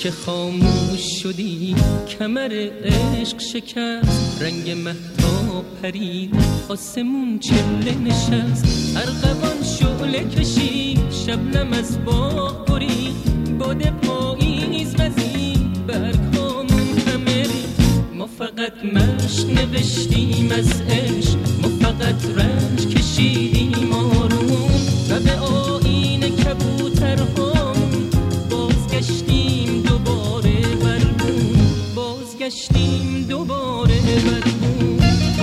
که خاموش شدی کمر عشق شکست، رنگ مهتاب پرید آسمون چله نشست، ارغوان شعله کشید شبنم از باغ برید، باد پاییز وزید برگامون همه رید. ما فقط مشق نوشتیم از عشق، ما فقط رنج کشیدیم آروم و به آیین کبوترهامون بازگشتیم دوباره برگون، بازگشتیم دوباره برگون.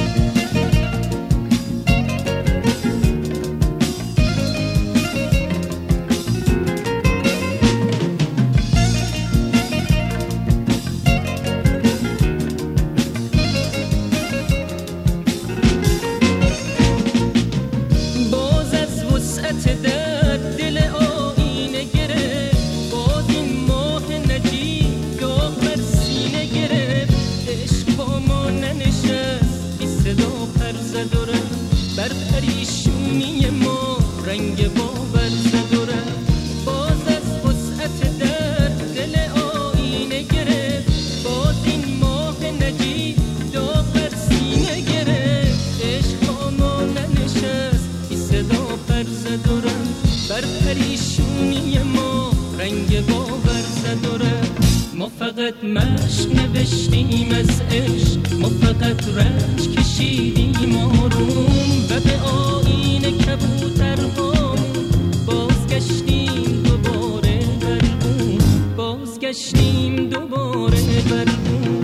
بر پریشونی ما رنگ باور زد و رفت، باز از وسعت در دل آینه گرفت، باز این ماه نجیب داغ بر سینه گرفت، عشق با ما ننشست بی صدا پر زد و رفت، بر پریشونی ما رنگ باور زد و رفت. ما فقط مشق نوشتیم از عشق، ما فقط رنج کشیدیم آروم و به آیین کبوترهامون بازگشتیم دوباره برگون، بازگشتیم دوباره برگون.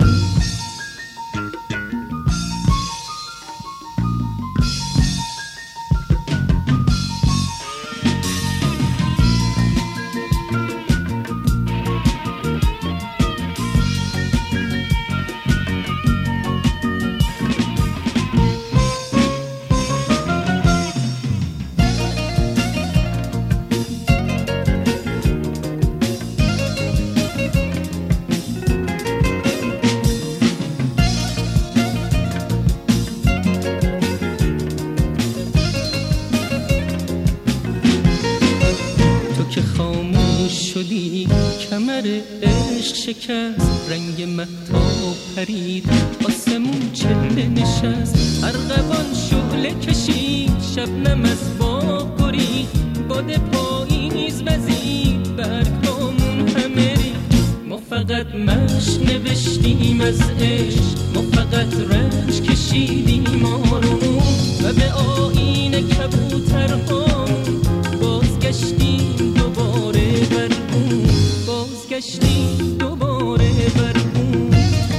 که خاموش شدی کمر عشق شکست، رنگ مهتاب پرید آسمون چله نشست، ارغوان شعله کشید شبنم از باغ برید، باد پاییز وزید برگامون همه رید. ما فقط مشق نوشتیم از عشق، ما فقط رنج کشیدیم آروم و به آیین کبوترهامون بازگشتیم دوباره برگون، بازگشتیم دوباره برگون.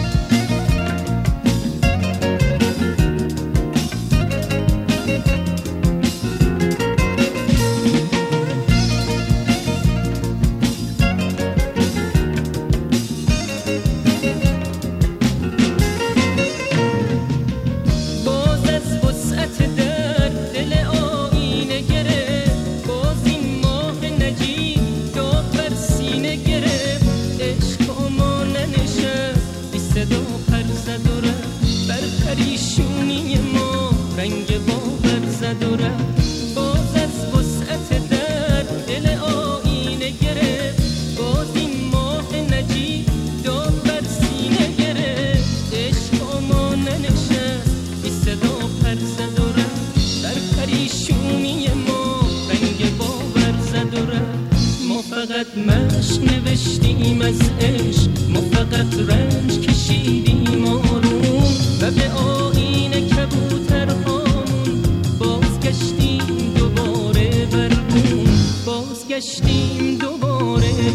باز از وسعت در دل آینه گرفت، باز این ماه نجیب داغ بر سینه گرفت، عشق با ما ننشست بی صدا پر زد و رفت، بر پریشونی ما رنگ باور زد و رفت. باز از وسعت در دل آینه گرفت، باز این ماه نجیب داغ بر سینه گرفت، عشق با ما ننشست بی صدا پر زد و رفت، بر پریشونی ما رنگ باور زد و رفت. ما فقط مشق نوشتیم از عشق، ما فقط رنج کشیدیم آروم و به آیین کبوترهامون بازگشتیم دوباره برگون، بازگشتیم دوباره